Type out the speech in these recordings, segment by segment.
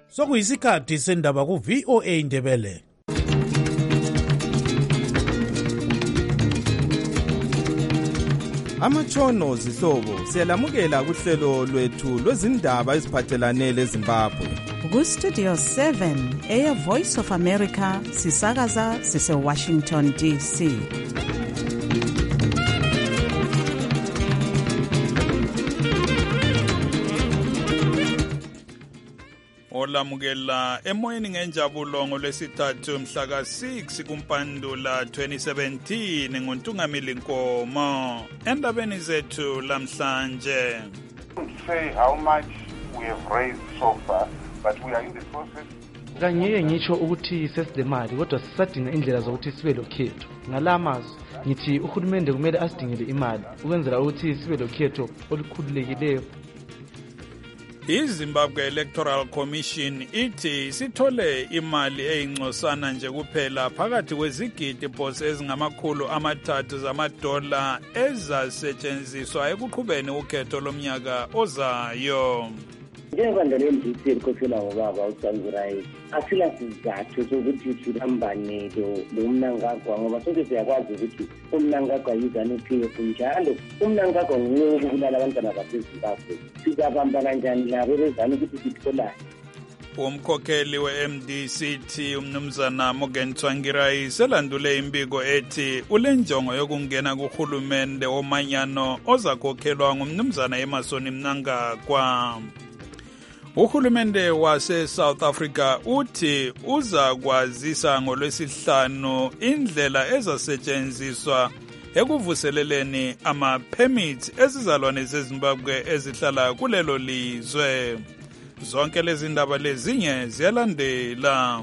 Sokuyisikhathi sendaba ku VOA Indebele. Amatshono zihlobo siyalamukela kuhlelo lwethu lwezindaba eziphathelane leZimbabwe. Ku Studio 7 eya Voice of America sisakaza sise Washington DC. Olamukela emoyeni ngenjabulo ngolwesithathu mhla ka-6 kuMpandula 2017 ngoNtungamili Nkomo. Endabeni zethu lamhlanje. Say how much we have raised so far, but we are in the process. Kangeke ngisho ukuthi sesidemali kodwa sisadinga indlela zokuthi sibe lokhetho. Ngalamazwi ngithi uhulumende kumele asidingele imali ukwenzela ukuthi sibe lokhetho olukhululekileyo. iZimbabwe Electoral Commission ithi sithole imali eyincosana nje kuphela phakathi kwezigidi phose ezingama300 zamadola ezasetshenziswa ekuqhubeni ukhetho lomnyaka ozayo. Njengoba le MDC likhokhela ngobaba uSangirayi asilasizathu sokuthi sihambane lo Mnangagwa ngoba sonke siyakwazi ukuthi uMnangagwa yiZANU-PF njalo uMnangagwa nguye ukubulala abantwana baseZimbabwe. Sizabamba kanjani labo bezana ukuthi sitholane? Umkhokheli we-MDC umnumzana Morgan Tsvangirai selandule imbiko ethi ulenjongo yokungena kuhulumende womanyano ozakhokhelwa ngumnumzana Emmerson Mnangagwa. Uhulumende wase-South Africa uthi uzakwazisa ngolwesihlanu indlela ezasetshenziswa ekuvuseleleni ama-permits ezizalwane zeZimbabwe ezihlala kulelo lizwe. Zonke lezi ndaba lezinye ziyalandela.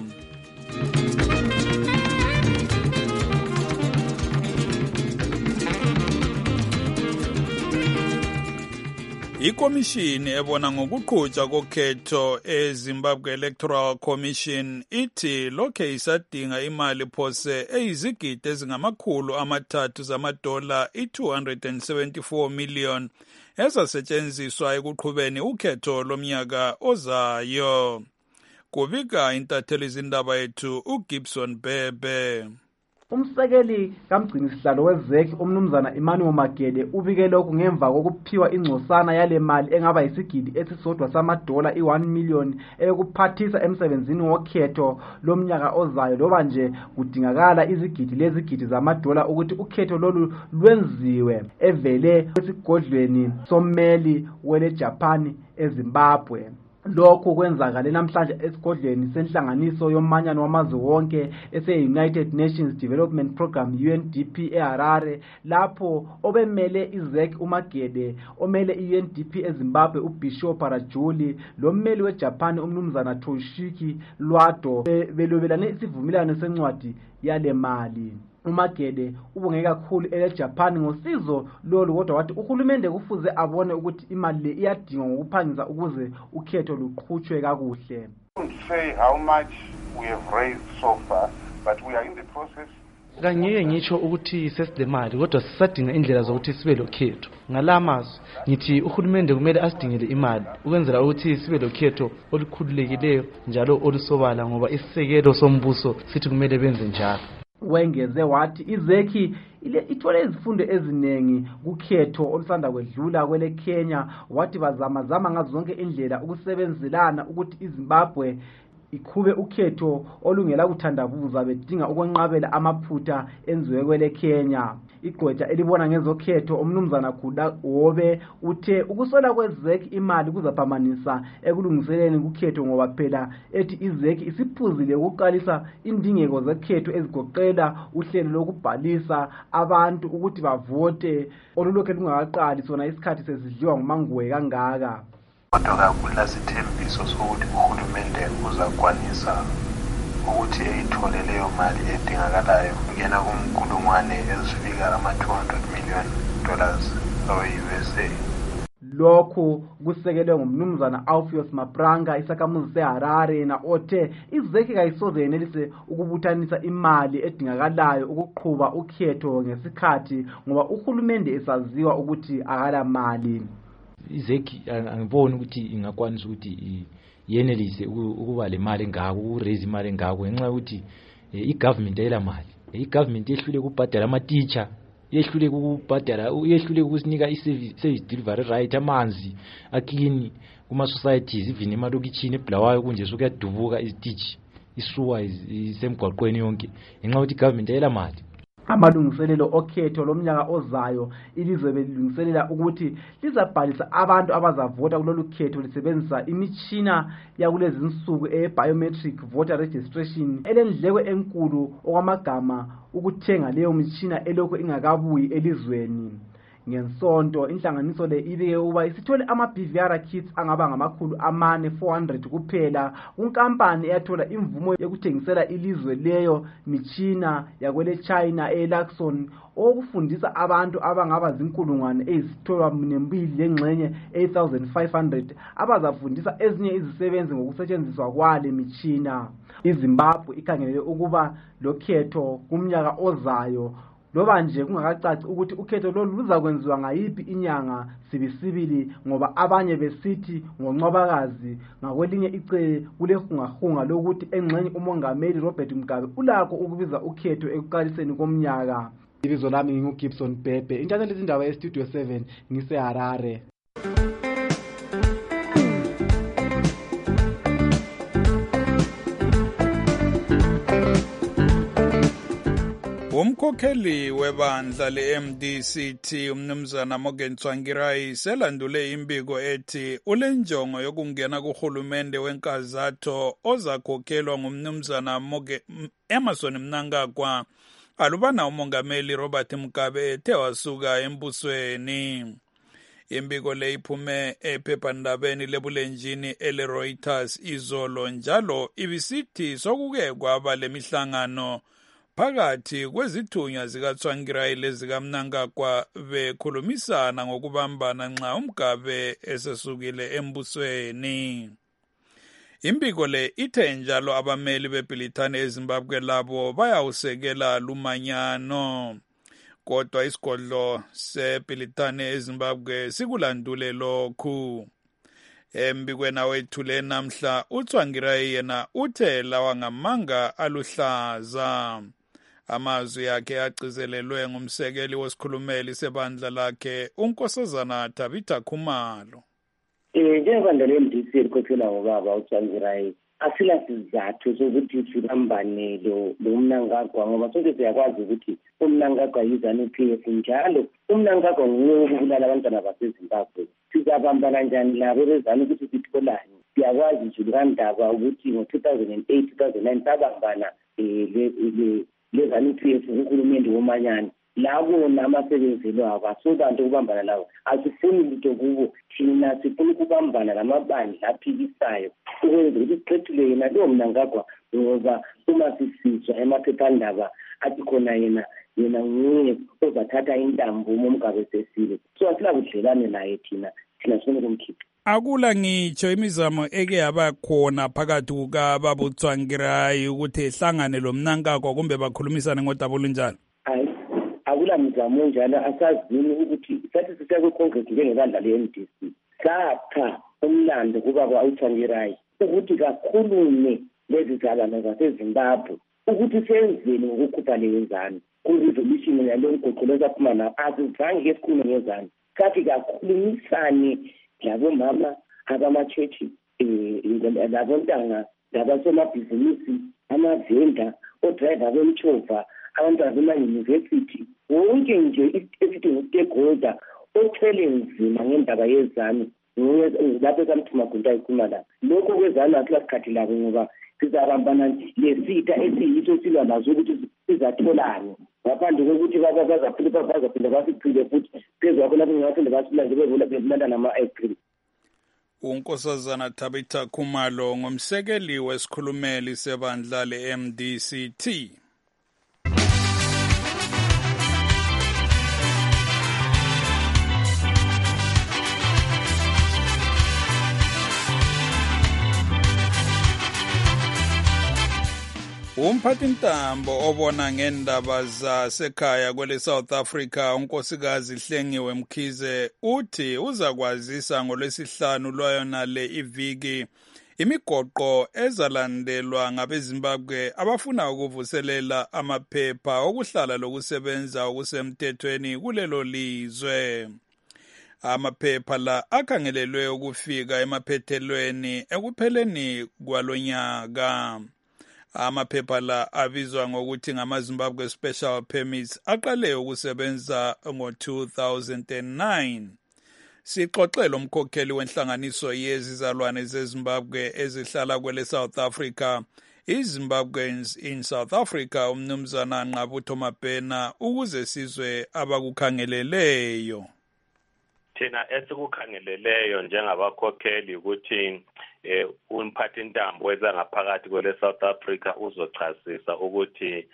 Ikomishini ebona ngokuqhutshwa kokhetho eZimbabwe Electoral Commission ithi lokhe isadinga imali phose eyizigidi ezingama300 zamadola i274 million ezasetshenziswa ekuqhubeni ukhetho lomnyaka ozayo. Kubika intatheli izindaba yethu uGibson Bebe. Umsekeli kamgcini sihlalo weZEC umnumzana Emmanuel Magede ubike lokhu ngemva kokuphiwa ingcosana yale mali engaba yisigidi esisodwa samadola i1 million eyokuphathisa emsebenzini wokhetho lomnyaka ozayo loba nje kudingakala lezigidi zamadola ukuthi ukhetho lolu lwenziwe evele esigodlweni sommeli wele Japan eZimbabwe. Lokho kwenzakale namhlanje esigodlweni senhlanganiso yomanyano wamazwe wonke ese-United Nations Development Program UNDP eHarare lapho obemele iZEC uMagede omele iUNDP eZimbabwe uBishop Rajuli lommeli weJapan umnumzana Toshiki Lwado belobelane isivumelwano sencwadi yale mali. uMagede ubonge kakhulu eJapan ngosizo lolu kodwa wathi uhulumende kufuze abone ukuthi imali le iyadingwa ngokuphangisa ukuze ukhetho luqhutshwe kakuhle. Say how much we have raised so far, but we are in the process. Kangeke ngisho ukuthi sesidemali kodwa sisadinga indlela zokuthi sibe lokhetho. Ngalamazwi ngithi uhulumende kumele asidingele imali ukwenzela ukuthi sibe lokhetho olukhululekileyo njalo olusobala ngoba isisekelo sombuso sithi kumele benze njalo. Wengeze wathi iZEC ithole izifundo eziningi kukhetho olusanda kwedlula kwele Kenya wathi bazama ngazo zonke indlela ukusebenzelana ukuthi iZimbabwe ikhube ukhetho olungela kuthandabuza bedinga ukwenqabela amaphutha enziwe kwele Kenya. Igqwetha elibona ngezokhetho umnumzana Khuda Wobe uthe ukusola kweZEC imali kuzaphamanisa ekulungiseleni ukhetho ngoba phela ethi iZEC isiphuzile ukuqalisa indingeko zekhetho ezigoqela uhlelo lokubhalisa abantu ukuthi bavote olulokhe lungakaqali sona isikhathi sesidliwa ngumangwe kangaka. Kodwa kulasithembiso sokuthi uhulumende uzakwanisa ukuthi eyithole leyo mali edingakalayo ngena kumkulungwane ezifika ama$200 million we-USA. Lokho kusekelwe ngumnumzana Alpheus Mapranga isakhamuzi seHarare na othe iZEC kayisoze yenelise ukubuthanisa imali edingakalayo ukuqhuba ukhetho ngesikhathi ngoba uhulumende esaziwa ukuthi akala mali. iZEC angiboni ukuthi ingakwanisa ukuthi yenelise ukuba le mali engako ukuraise imali engako ngenxa ukuthi i-government ayela mali i-government yehlule ukubhadala ama-teacher yehlule ukusinika i-service delivery right amanzi akini kuma-societies even emalokitshini ebulawayo kunje sokuyadubuka izititshi isuwa isemgwaqweni yonke ngenxa ukuthi i-government ayela mali. Amalungiselelo okhetho lomnyaka ozayo ilizwe belilungiselela ukuthi lizabhalisa abantu abazavota kulolu khetho lisebenzisa imitshina yakulezi insuku biometric voter registration elendleko enkulu okwamagama ukuthenga leyo mitshina elokhu ingakabuyi elizweni. Ngensonto inhlanganiso le ibike uba isithole ama-BVR kits angaba ngama400 kuphela kunkampani eyathola imvumo yokuthengisela ilizwe leyo mitshina yakwele China eLaxon okufundisa abantu abangaba zinkulungwane ezithola2 lengxenye 8500 abazafundisa ezinye izisebenzi ngokusetshenziswa kwale mitshina. iZimbabwe ikhangelele ukuba lokhetho kumnyaka ozayo loba nje kungakacaci ukuthi ukhetho lolu luzakwenziwa ngayiphi inyanga sibisibili ngoba abanye besithi ngoNcwabakazi ngakwelinye icele kulehungahunga lokuthi engxenye umongameli Robert Mugabe ulakho ukubiza ukhetho ekuqaliseni komnyaka. Ibizo lami nginguGibson Bhebhe, intatheli izindaba eStudio 7 ngiseHarare. Umkhokheli webandla le-MDCT umnumzana Morgan Tsvangirai selandule imbiko ethi ulenjongo yokungena kuhulumende wenkazatho ozakhokhelwa ngumnumzana Emmerson Mnangagwa alubana umongameli Robert Mugabe ethe wasuka embusweni. Imbiko le iphume ephephandabeni lebulenjini ele-Reuters izolo njalo ibisithi sokuke kwaba lemihlangano phakathi kwezithunywa zikaTsvangirai lezikaMnangagwa bekhulumisana ngokubambana nxa uMugabe esesukile embusweni. Imbiko le ithe njalo abameli bebhilithane eZimbabwe labo bayawusekela lumanyano. Kodwa isigodlo sebhilithane eZimbabwe sikulandule lokhu. Embikweni awethule namhla uTsvangirai yena uthe lawa ngamanga aluhlaza. Amazwi akhe agcizelelwe ngumsekeli wesikhulumeli sebandla lakhe uNkosazana Tabitha Khumalo. Njengobandla le-MDC elikhokhela ngobaba uTsvangirai asila sizathu sokuthi sibambane lo Mnangagwa ngoba sonke siyakwazi ukuthi uMnangagwa yiZANU-PF njalo uMnangagwa nguye ukubulala abantwana baseZimbabwe. Sizabambana njani labo bezana ukuthi sitholani? Siyakwazi nje kandaba ukuthi ngo-2008 2009 sabambana leZANU-PF uhulumende womanyano labo namasebenzelwa abasobantu ukubambana lawo asifuni lutho kubo thina sifuna ukubambana lamabandla aphikisayo ukwenza ukuthi siqethule yena lo Mnangagwa ngoba uma sisizwa emaphephandaba athi khona yena nguye ozathatha intambo uMugabe sesile so asilabudlelane naye thina sifuna ukumkhipha. Akula ngitsho imizamo eke yaba khona phakathi kukababa uTsvangirai ukuthi ehlangane lo Mnangagwa kumbe bakhulumisane ngodaba olunjalo? Akula mizamo njalo asazini ukuthi sathi siseke Congress njengebandla le-MDC sapha umlando kubaba uTsvangirai ukuthi kakhulume lezi zalana zaseZimbabwe ukuthi senzeni ngokukhupha leyenzani ku-resolution yalo mgoqo lesaphuma lapha asizange esikhulume ngezani sathi kakhulumisane labomama abamachechi labontanga labasomabhizinisi amavenda odrayiva bemchova abantwana bema-university wonke nje esithi ngu-stakeholder othwele nzima ngendaba yezanu lapho ekamthuma gunta ikhuluma lapho lokho kwezanu asilasikhathi labo ngoba sizabambana lesitha esiyiso silwa nazo ukuthi sizatholani ngaphandle kokuthi bazaphinda basiphile futhi phezu kwakho lapho ngingaphinde basilanje bevulanda nama-april. uNkosazana Tabitha Khumalo ngumsekeli wesikhulumeli sebandla le-MDCT. Umphathintambo obona ngendaba zasekhaya kwele South Africa unkosikazi Hlengiwe Mkhize uthi uzakwazisa ngoLwesihlanu lwayona le iviki imigoqo ezalandelwa ngabeZimbabwe abafuna ukuvuselela amaphepha okuhlala lokusebenza okusemthethweni kulelo lizwe. Amaphepha la akhangelelwe ukufika emaphethelweni ekupheleni kwalonyaka. Amaphepha la abizwa ngokuthi ngama-Zimbabwe Special Permits aqale ukusebenza ngo-2009. Sixoxele umkhokheli wenhlanganiso yezizalwane zeZimbabwe ezihlala kwele South Africa, iZimbabweans in South Africa, umnumzana Nqabutho Mabhena, ukuze sizwe abakukhangeleleyo. Thina esikukhangeleleyo njengabakhokheli ukuthi umphathintambo wezangaphakathi kwele South Africa uzochasisa ukuthi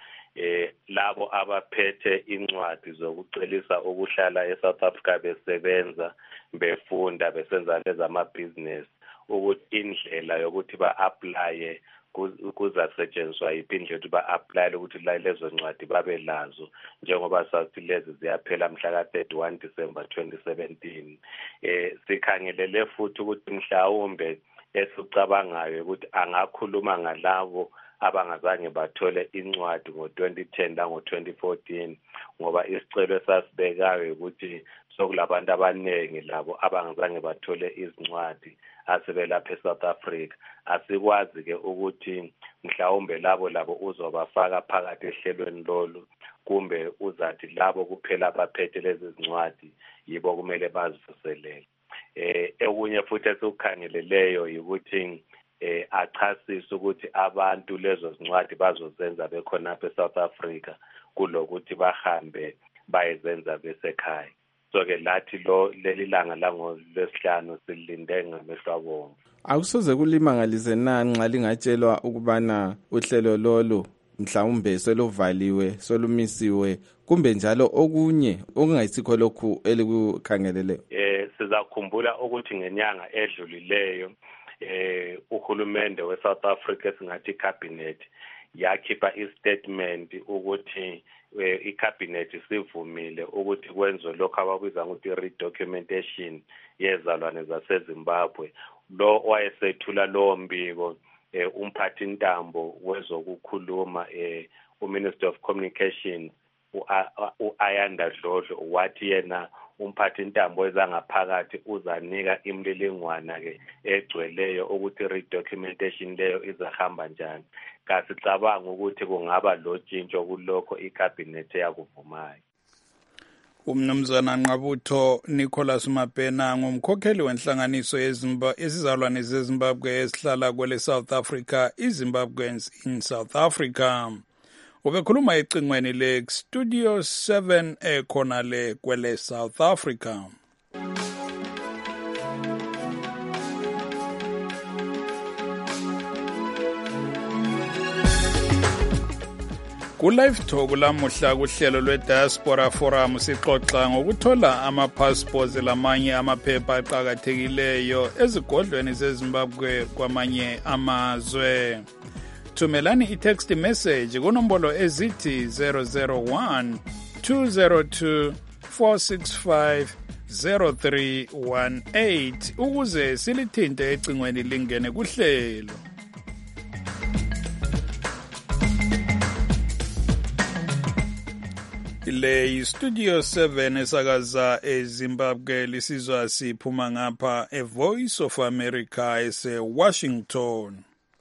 labo abaphethe incwadi zokucelisa ukuhlala eSouth Africa besebenza, befunda, besenza lezamabhizinesi, ukuthi indlela yokuthi ba-aplaye kuzasetshenziswa yiphi indlela ukuthi ba-aplaye ukuthi lezo ncwadi babe lazo, njengoba sathi lezi ziyaphela mhla ka-31 December 2017. Sikhangelele futhi ukuthi mhlawumbe esikucabangayo ukuthi angakhuluma ngalabo abangazange bathole incwadi ngo-2010 lango-2014, ngoba isicelo esasibekayo ukuthi sokulabantu abaningi labo abangazange bathole izincwadi asebelapha eSouth Africa. Asikwazi-ke ukuthi mhlawumbe labo uzobafaka phakathi ehlelweni lolu, kumbe uzathi labo kuphela abaphethe lezi zincwadi yibo kumele bazivuselele. Okunye futhi esikukhangeleleyo yikuthi achasise ukuthi abantu lezo zincwadi bazozenza bekhonapha eSouth Africa kulokuthi bahambe bayezenza besekhaya. So-ke lathi leli langa langolwesihlanu silinde ngamehlo abomvu. Akusoze kulimangalise na nxa lingatshelwa ukubana uhlelo lolu mhlawumbe selovaliwe, solumisiwe, kumbe njalo okunye okungayisikho lokhu elikukhangelele? Sizakhumbula ukuthi ngenyanga edlulileyo uhulumende weSouth Africa esingathi icabinet yakhipha istatement ukuthi icabinet sivumile ukuthi kwenziwe lokho abakubiza ukuthi redocumentation yezalwane zaseZimbabwe. Lo wayesethula lowo mbiko umphathintambo wezokukhuluma uMinister of Communications u-Ayanda Dlodlo wathi yena umphathintambo wezangaphakathi uzanika imlilingwana-ke egcweleyo ukuthi redocumentation leyo izahamba njani. Kasicabanga ukuthi kungaba lotshintsho kulokho icabinet yakuvumayo. Umnumzana Nqabutho Nicholas Mabhena ngumkhokheli wenhlanganiso yezizalwane zeZimbabwe esihlala kwele South Africa, iZimbabweans in South Africa. Ubekhuluma ecingweni le-Studio 7 ekhona le kwele South Africa. Ku-Live Talk lamuhla kuhlelo lwe-Diaspora Forum sixoxa ngokuthola ama-passports lamanye amaphepha aqakathekileyo ezigodlweni zeZimbabwe kwamanye amazwe. Thumelani i-text message kunombolo ezithi 001 202 465 0318 ukuze silithinte ecingweni lingene kuhlelo. Le Studio 7 esakaza eZimbabwe lisizwa siphuma ngapha eVoice of America ese-Washington.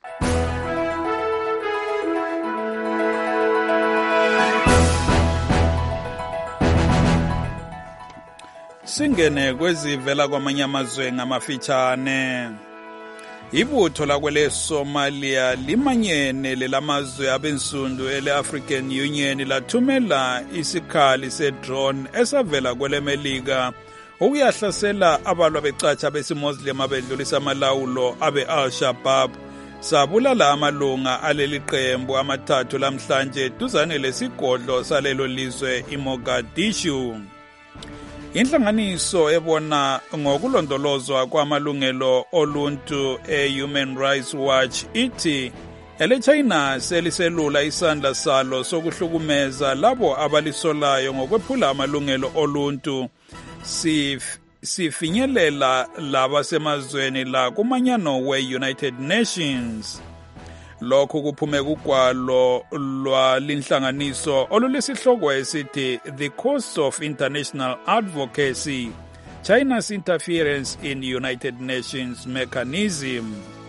Singene kwezivela kwamanye amazwe ngamafitshane. Ibutho lakwele Somalia limanyene lelamazwe abensundu ele-African Union lathumela isikhali se-drone esavela kwele Melika ukuyahlasela abalwa becatsha besimuslim abedlulisa amalawulo abe-Al-Shabaab. Sabulala amalunga aleli qembu amathathu lamhlanje duzane lesigodlo salelo lizwe iMogadishu. Inhlanganiso ebona ngokulondolozwa kwamalungelo oluntu e-Human Rights Watch ithi ele-China seliselula isandla salo sokuhlukumeza labo abalisolayo ngokwephula amalungelo oluntu sifinyelela laba semazweni la kumanyano we-United Nations. Lokhu kuphume kugwalo lwalinhlanganiso olulesihloko esithi The Cost of International Advocacy, China's Interference in United Nations Mechanism.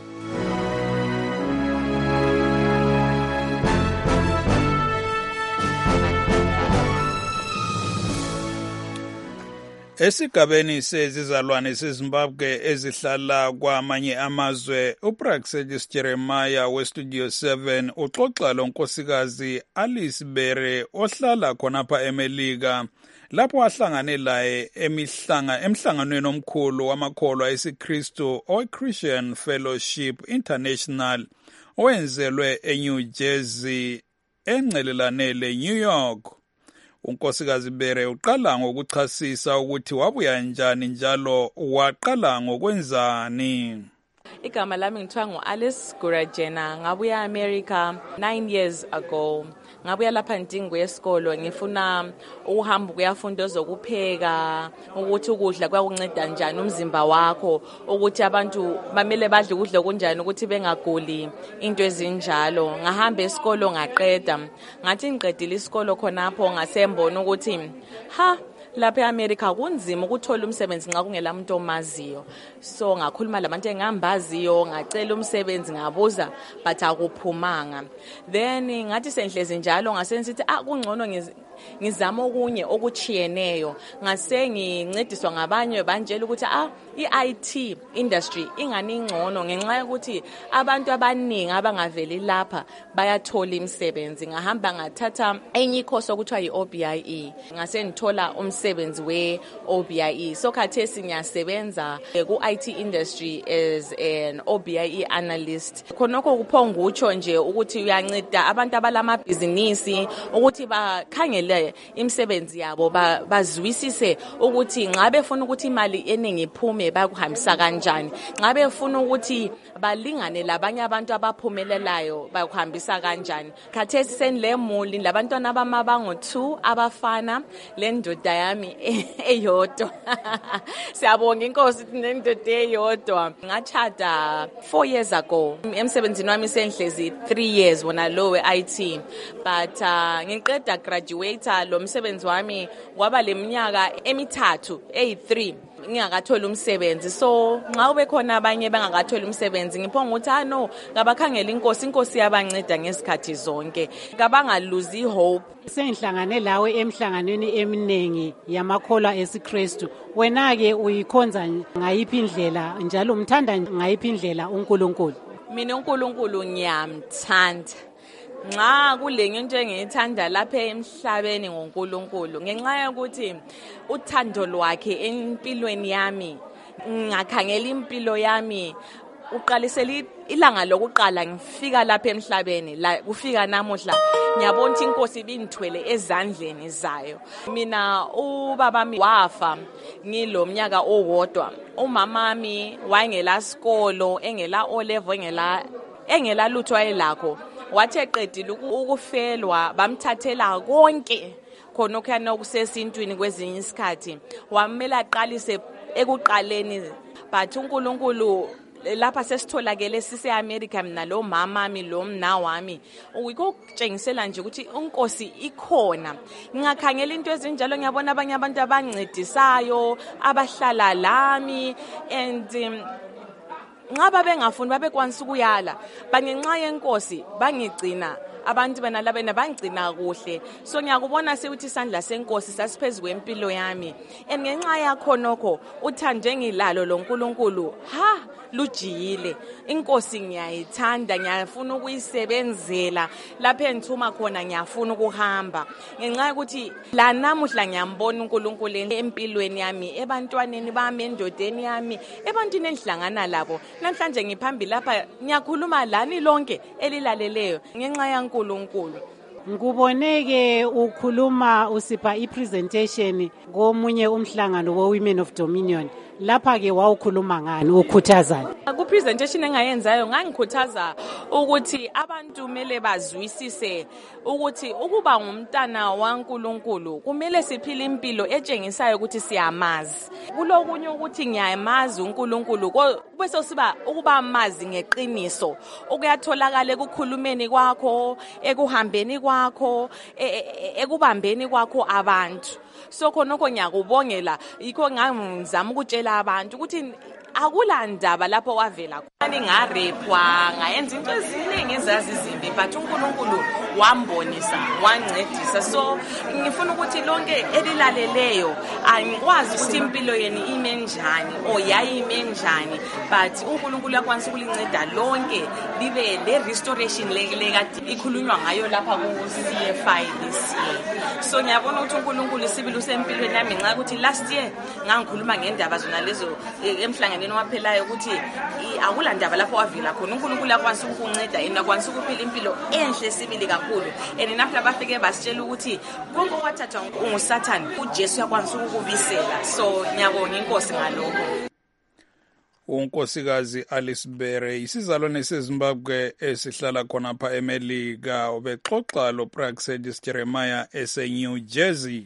Esigabeni sezizalwane seZimbabwe ezihlala kwamanye amazwe, uPraxedis Jeremiah weStudio 7 uxoxa lo nkosikazi Alice Bere ohlala khonapha eMelika, lapho ahlangane laye emhlanganweni omkhulu wamakholwa esiKristu oChristian Fellowship International owenzelwe eNew Jersey engcelelane leNew York. Unkosikazi Bere uqala ngokuchasisa ukuthi wabuya njani njalo waqala ngokwenzani. Igama lami ngithiwa ngu-Alice Gurajena, ngabuya America 9 years ago. Ngabuya lapha ngidinga esikolo, ngifuna ukuhamba kuyafunda zokupheka, ukuthi ukudla kuyakunceda njani umzimba wakho, ukuthi abantu bamele badle ukudla okunjani ukuthi bengaguli, into ezinjalo. Ngahamba esikolo ngaqeda, ngathi ngiqedile isikolo khonapho ngasembona ukuthi lapha eAmerica kunzima ukuthola umsebenzi nxa kungela umuntu omaziyo. So ngakhuluma labantu engambaziyo, ngacela umsebenzi, ngabuza but akuphumanga. Then ngathi senhlezi njalo ngasensithi kungcono ngizama okunye okuchiyeneyo. Ngase ngincediswa ngabanye banjela ukuthi i-IT industry ingani ngcono ngenxa ukuthi abantu abaningi abangaveli lapha bayathola imisebenzi. Ngahamba ngathatha enye course okuthiwa yi-OBIE. Ngase ngithola umsebenzi we-OBIE. So khathesi ngiyasebenza ku-IT industry as an OBIE analyst. Khonokho kuphonga utsho nje ukuthi uyanceda abantu abalamabhizinisi ukuthi bakhangele imisebenzi yabo, bazwisise ukuthi nxa befuna ukuthi imali eningi iphume bakuhambisa kanjani, nxa befuna ukuthi balingane labanye abantu abaphumelelayo bakuhambisa kanjani. Khathesi senilemuli labantwana abangu-2 abafana, le ndoda yami eyodwa. Siyabonga inkosi nendoda eyodwa. Ngachada 4 years ago. Emsebenzini wami senhlezi 3 years wona lo we-IT, but ngiqeda graduate lo msebenzi wami kwaba leminyaka emithathu 3 ngingakathola umsebenzi. So nxa ube khona abanye bengakathola umsebenzi ngiphonga ukuthi no ngabakhangela inkosi yabanceda ngesikhathi zonke, ngabangaluzi hope. Sengihlangane lawe emhlanganweni eminengi yamakholwa esiKristu, wena ke uyikhonza ngayiphi indlela njalo umthanda ngayiphi indlela uNkulunkulu? Mina uNkulunkulu ngiyamthanda. Nxa kulenye into engiyithanda lapha emhlabeni ngoNkulunkulu ngenxa yokuthi uthando lwakhe empilweni yami, ngakhangela impilo yami uqalisela ilanga lokuqala ngifika lapha emhlabeni la kufika namuhla ngiyabona ukuthi inkosi ibinithwele ezandleni zayo. Mina ubabami wafa ngilomnyaka owodwa, umamami wayengela sikolo, engela O-level, engela lutho ayelakho. Wathi eqedile ukufelwa bamthathela konke khonokho yanokusesintwini kwezinye isikhathi, wamela aqalise ekuqaleni. But uNkulunkulu lapha sesitholakele sise-America mina lo mamami lo mna wami ukutshengisela nje ukuthi inkosi ikhona. Ngingakhangela into ezinjalo ngiyabona abanye abantu abancedisayo abahlala lami, and ngaba bengafuni babekwanisa ukuyala bangenxa yenkosi bangigcina abantu bena labena bangigcina kuhle. So ngiyakubona sekuthi isandla senkosi sasiphezulu kwempilo yami, and ngenxa yakho nokho uthande ngilalo lo nkulunkulu lujiyile. Inkosi ngiyayithanda, ngiyafuna ukuyisebenzela lapho engithuma khona, ngiyafuna ukuhamba ngenxa ukuthi la namuhla ngiyambona uNkulunkulu empilweni yami, ebantwaneni bami, endodeni yami, ebantwini engihlangana labo. Namhlanje ngiphambi lapha ngiyakhuluma lani lonke elilaleleyo ngenxa yaNkulunkulu. Nguboneke ukhuluma usipha ipresentation komunye umhlangano wo Women of Dominion lapha-ke wawukhuluma ngani ukhuthazani? Ku-presentation engayenzayo ngangikhuthaza ukuthi abantu kumele bazwisise ukuthi ukuba ngumntana waNkulunkulu kumele siphile impilo etshengisayo ukuthi siyamazi. Kulokunye ukuthi ngiyamazi uNkulunkulu bese siba ukuba amazi ngeqiniso okuyatholakala ekukhulumeni kwakho, ekuhambeni kwakho, ekubambeni kwakho abantu. So khonokho ngiyakubongela yikho ngangizama ukutshela abantu ukuthi akulandaba lapho wavela khona ngarepwa ngayenza into eziningi ezazizimbi but uNkulunkulu wambonisa wancedisa. So ngifuna ukuthi lonke elilaleleyo angikwazi ukuthi impilo yeni ime njani yayime njani but uNkulunkulu yakwanisa ukulinceda lonke libe le restoration lekade ikhulunywa ngayo lapha ku CFI this year. So ngiyabona ukuthi uNkulunkulu sibili usempilweni yami nxa ukuthi last year ngangikhuluma ngendaba zona lezo emhlangano waphelayo ukuthi akulandaba lapho wavela khona uNkulunkulu yakwanisa ukukunceda yena kwanisa ukuphila impilo enhle sibili kakhulu. Napho labafike basitshela ukuthi konke kwathathwa nguSathane uJesu yakwanisa ukubisela. So ngiyabonga inkosi ngalokho. uNkosikazi Alice Bere isizalwane seZimbabwe esihlala khona pha eMelika ubexoxa lo Praxedis Jeremiah eseNew Jersey.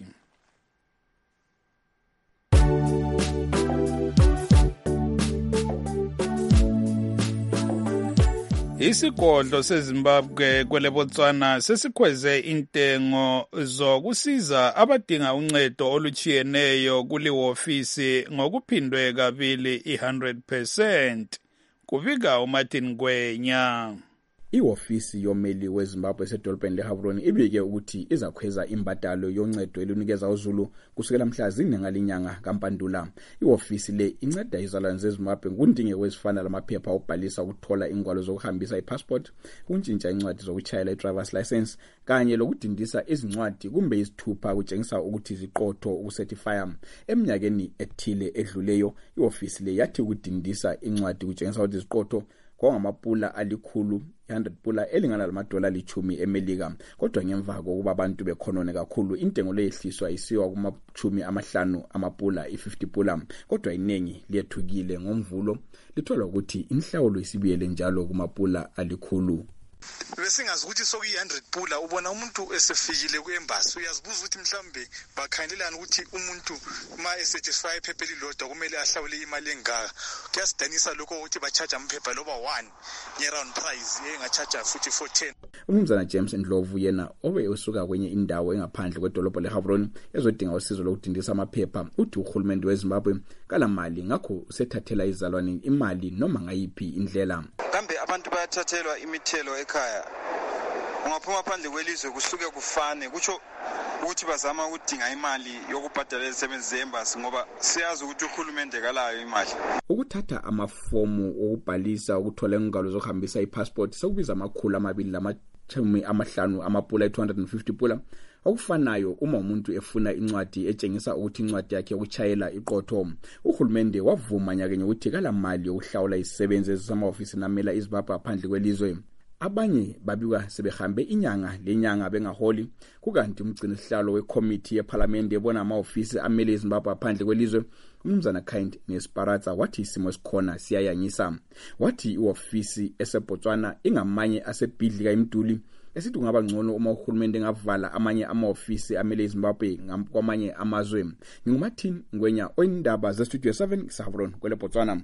Isigodlo seZimbabwe kwele Botswana sesikhweze intengo zokusiza abadinga uncedo oluchiyeneyo kuliwofisi ngokuphindwe kabili 100%. Kubika uMartin Gwenya. Iofisi yomeli weZimbabwe esedolobheni leHavroni ibike ukuthi izakhweza imbadalo yoncedo elinikeza uZulu kusukela mhla zinengalinyanga kaMpandula. Iofisi le inceda izalwane zeZimbabwe ngundingeko ezifana lamaphepha okubhalisa ukuthola ingwalo zokuhambisa ipassport, ukuntshintsha incwadi zokuchayela i-driver's license kanye lokudindisa izincwadi kumbe izithupha kutshengisa ukuthi ziqotho ukucertifya. Eminyakeni ethile edluleyo iofisi le yathi ukudindisa incwadi kutshengisa ukuthi ziqotho kwangamapula alikhulu 100 pula elingana lamadola li10 eMelika. Kodwa ngemva kokuba abantu bekhonone kakhulu intengo leyehliswa isiwa kuma-50 amapula i50 pula. Kodwa iningi liyethukile ngomvulo lithola ukuthi inhlawulo isibiyele njalo kumapula alikhulu. Besingazi ukuthi sokuyi100 pula ubona umuntu esefikile kuembassy uyazibuza ukuthi mhlambe bakhandelana ukuthi umuntu ma esatisfy iphepha elilodwa kumele ahlawule imali engaka. Kuyasidanisa lokho ukuthi bachaja amaphepha loba 1 ngeround price engachaja futhi 410. Umnumzana James Ndlovu yena obe usuka kwenye indawo engaphandle kwedolobho leHavroni ezodinga usizo lokudindisa amaphepha uthi uhulumende weZimbabwe kalamali ngakho usethathela izalwane imali noma ngayiphi indlela. Kambe abantu bayathathelwa imithelo ekhaya ungaphuma phandle kwelizwe kusuke kufane kutsho ukuthi bazama ukudinga imali yokubhadala izisebenzi ze-embassy ngoba siyazi ukuthi uhulumende kalayo imali. Ukuthatha amafomu okubhalisa ukuthola ingwalo zokuhambisa ipassport sekubiza $250 amapula 250 pula. Okufanayo uma umuntu efuna incwadi etshengisa ukuthi incwadi yakhe yokuchayela iqotho. Uhulumende wavuma nyakenye ukuthi kalamali yokuhlawula izisebenzi ezamahofisi namela iZimbabwe phandle kwelizwe. Abanye babikwa sebehambe inyanga lenyanga bengaholi kukanti umgcinisihlalo wekomiti yeParliament ebona amahofisi amele iZimbabwe phandle kwelizwe umnumzana Kind Nesparatsa wathi isimo esikhona siyayanyisa. Wathi iofisi eseBotswana ingamanye asebhidlika imduli esithi kungaba ngcono uma uhulumende engavala amanye amahofisi amele iZimbabwe kwamanye amazwe. NginguMartin Ngwenya oyindaba zeStudio 7 eHavroni kwele Botswana.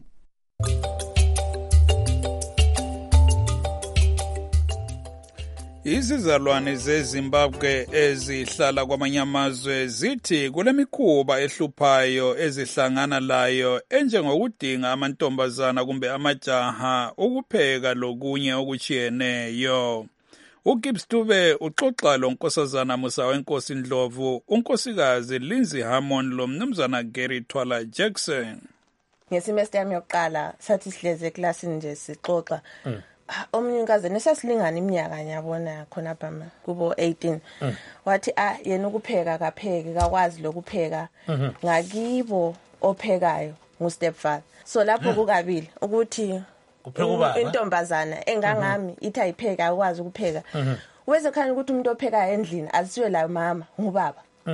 Izizalwane zeZimbabwe ezihlala kwamanye amazwe zithi kulemikhuba ehluphayo ezihlangana layo enjengokudinga amantombazana kumbe amajaha ukupheka lokunye okuchiyeneyo. uGibbs Dube uxoxa lo nkosazana Musa wenkosi Ndlovu, unkosikazi Lindsay Hammond lo mnumzana Gary Twala Jackson. Ngesimester yami yokuqala sathi sihleze eklasini nje sixoxa. Omnyukazana esasilingana iminyaka nyabona khona phama kubo 18. Wathi yena ukupheka kapheke kakwazi lokupheka. Ngakibo ophekayo ngustepfather. So lapho kukabili ukuthi intombazana engangami ithi ayipheka akwazi ukupheka. Weze khani ukuthi umuntu opheka endlini azisiwe la mama ngubaba.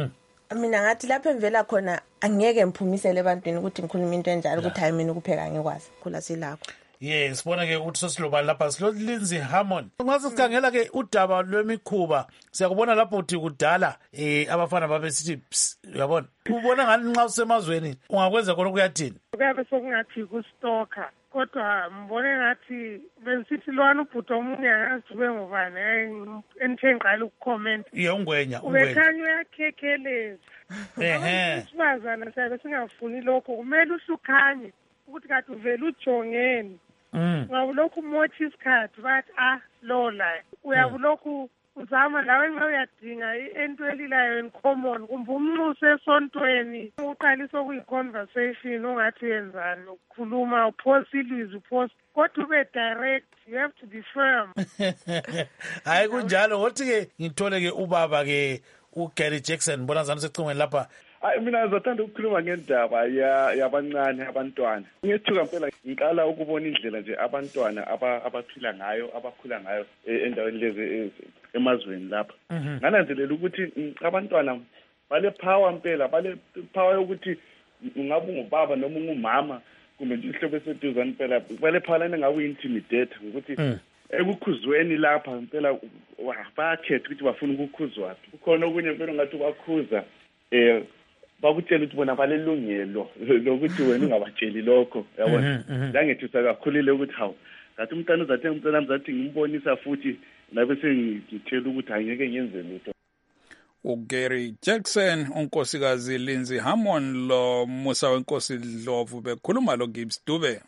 mina ngathi lapho emvela khona angeke ngiphumisele ebantwini ukuthi ngikhuluma into enjalo ukuthi hayi mina ukupheka ngikwazi khula silakho. Yes, sibona ke ukuthi sosiloba lapha silo Lindsay Hammond. Nxa sikhangela ke udaba lwemikhuba siyakubona lapho uthi kudala abafana babe sithi uyabona. Ubona ngani nxa usemazweni ungakwenza khona kuyathini? Kuyabe sokungathi kustoka. Kodwa mbone ngathi benisithi lwana ubhuti omunye akazibe ngubani engithengqala ukucomment. Ungwenya. Ubekhanya uyakhekheleza. Sibazana sabe singafuni lokho kumele usukhanye ukuthi kathi uvela ujongeni. Ngawulokhu mothi isikhathi bathi lola uyabulokhu uzama lawe nxa uyadinga into elilayo in common kumbe umnxuso esontweni uqalisa kuyi-conversation ongathi uyenzani ukukhuluma uphosa ilizwi uphosa kodwa ube direct you have to be firm. Hayi kunjalo ngothi-ke ngithole-ke ubaba-ke uGary Jackson bona zami secingweni lapha. Mina ngizothanda ukukhuluma ngendaba yabancane abantwana. Ngethuka phela ngiqala ukubona indlela nje abantwana abaphila ngayo abakhula ngayo endaweni lezi emazweni lapha. Ngananzelela ukuthi abantwana bale power impela bale power yokuthi ungabe ungubaba noma ungumama kumbe nje ihlobo eseduzane impela bale power lena ngabe intimidate ukuthi ekukhuzweni lapha impela bayakhetha ukuthi bafuna ukukhuzwa. Kukhona okunye impela ngathi bakhuza bakutshela ukuthi bona balelungelo lokuthi wena ungabatsheli lokho yabona ngangethisa kakhulile ukuthi hawu ngathi umntana uzathe umntana mzathi ngimbonisa futhi nabe sengithela ukuthi angeke ngenze lutho. uGary Jackson unkosikazi Lindsay Hammond lo Musa wenkosi Dlovu bekhuluma lo Gibbs Dube.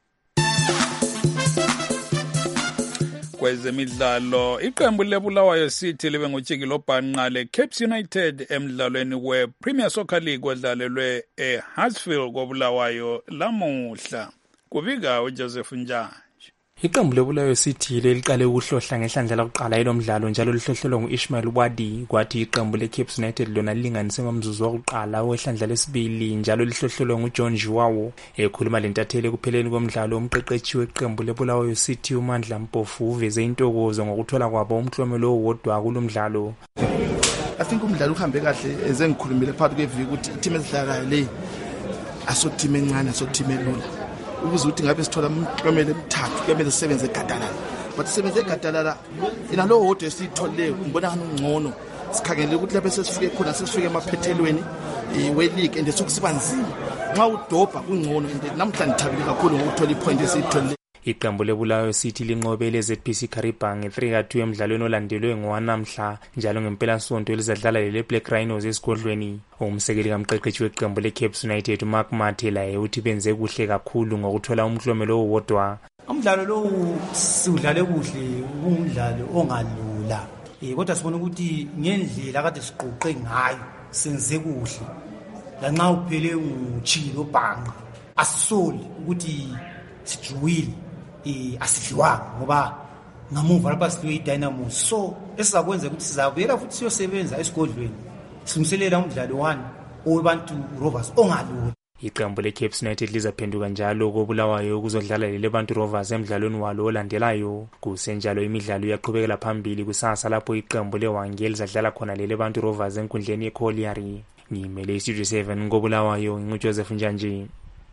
Kwezemidlalo iqembu lebulawayo City libe ngutshiki lobhanqa leCapes United emidlalweni wePremier Soccer League odlalelwe eHuddersfield kobulawayo lamuhla. Kubika uJoseph Njani. Iqembu lebulawayo City leliqale ukuhlohla ngehlandla lokuqala elomdlalo njalo lihlohlelwa nguIsmail Wadi kwathi iqembu leCapes United lona lilinganise ngomzuzu wokuqala wehlandla lesibili njalo lihlohlelwa nguJohn Jiwawo. Ekhuluma lentatheli kupheleni komdlalo umqeqeshi weqembu lebulawayo City uMandla Mpofu uveze intokozo ngokuthola kwabo umklomelo owodwa kulomdlalo. I think umdlalo uhambe kahle ezengikhulumile phakathi kweviki ukuthi i-team esidlalayo le aso-team encane aso-team elula. Ukuze ukuthi ngabe sithola umklomelo emithathu kuyamele sisebenze egadalala but sisebenze egadalala inalo wodwa esitholile ngibona ngcono sikhangele ukuthi lapho sesifike khona sesifike emaphethelweni we-league and sokusiba nzima nxa udobha kungcono and namhla ngithabile kakhulu ngokuthola ipoint esiyitholile. Iqembu lebulawayo City linqobele ZPC Karibang 3-2 emidlalweni olandelwe ngowanamhla njalo ngempelasonto elizadlala leBlack Rhinos esigodlweni. Umsekeli kamqeqeshi weqembu leCapes United Mark Matela uthi benze kuhle kakhulu ngokuthola umklomelo owodwa. Umdlalo lo siudlale kuhle umdlalo ongalula. Kodwa sibona ukuthi ngendlela kade siqoqe ngayo senze kuhle. Lanxa uphele uchilo bhanga asisoli ukuthi sijuwile asidliwanga ngoba ngamuva lapha sidliwe iDynamo so esizakwenza ukuthi sizabuyela futhi siyosebenza esigodlweni silungiselela umdlalo 1 owebantu Rovers ongalula. Iqembu leCapes United lizaphenduka njalo kobulawayo ukuzodlala leBantu Rovers emidlalweni walo olandelayo. Kusenjalo imidlalo iyaqhubekela phambili kusasa lapho iqembu leWangeli lizadlala khona leBantu Rovers enkundleni yeCollieri. Ngimele iStudio 7 kobulawayo nguJoseph Njani.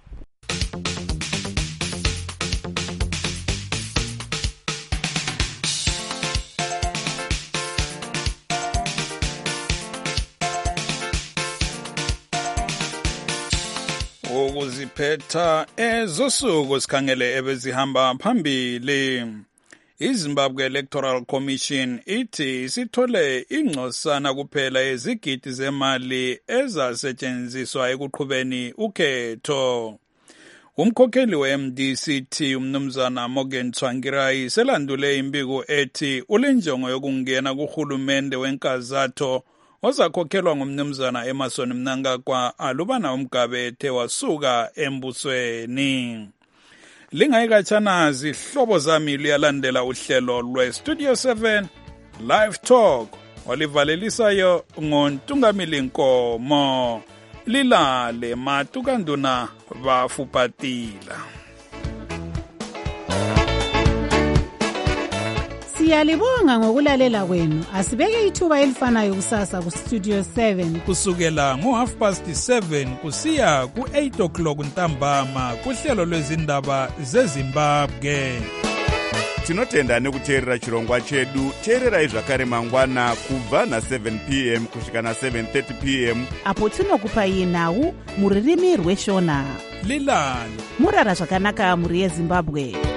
Ukuziphetha ezosuku sikhangele ebezihamba phambili. iZimbabwe Electoral Commission ithi sithole ingcosana kuphela ezigidi zemali ezasetshenziswa ekuqhubeni ukhetho. Umkhokheli weMDCT umnumzana Morgan Tsvangirai selandule imbiko ethi ulenjongo yokungena kuhulumende wenkazatho ozakhokhelwa ngumnumzana Emmerson Mnangagwa alubana umgabe ethe wasuka embusweni. Lingayikatshana zihlobo zami luyalandela uhlelo lweStudio 7 Live Talk olivalelisayo ngoNtungamili Nkomo. Lilale matukanduna bafupatila. Siyalibonga ngokulalela kwenu. Asibeke ithuba elifanayo kusasa ku Studio 7 kusukela ngo7:30 kusiya ku8 o'clock ntambama kuhlelo lwezindaba zeZimbabwe. Tinotenda nekuteerera chirongwa chedu. Teererai zvakare mangwana kubva na7 p.m. kusvika na7:30 p.m. apo tinokupai nhau muririmi rweshona. Lilani murara zvakanaka muri yeZimbabwe.